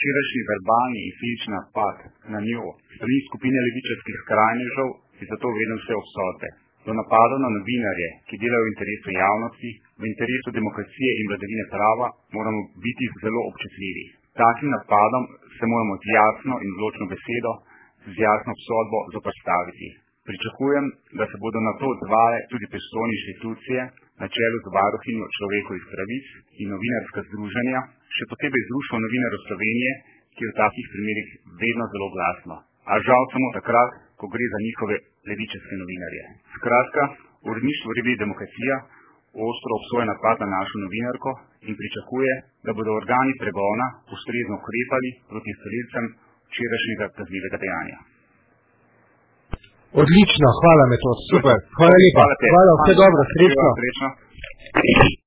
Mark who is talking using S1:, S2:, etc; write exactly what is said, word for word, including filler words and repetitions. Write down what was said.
S1: Včerajšnji verbalni in fizični napad na njo strani skupine levičarskih skrajnežev je zato vreden vse obsodbe. Do napadov na novinarje, ki delajo v interesu javnosti, v interesu demokracije in vladavine prava, moramo biti zelo občutljivi. Takim napadom se moramo z jasno in odločno besedo, z jasno obsodbo zoperstaviti. Pričakujem, da se bodo na to odzvale tudi pristojne inštitucije, na čelu z varuhinjo človekovih pravic in novinarska združenja, še posebej Društvo novinarjev Slovenije, ki je v takih primerih vedno zelo glasno. A žal samo takrat, ko gre za njihove levičarske novinarje. Skratka, uredništvo revije Demokracija ostro obsoja napad na našo novinarko in pričakuje, da bodo organi pregona ustrezno ukrepali proti storilcem včerajšnjega kaznivega dejanja.
S2: Odlično, hvala Metod, super, hvala lepa, hvala, vse dobro, srečno.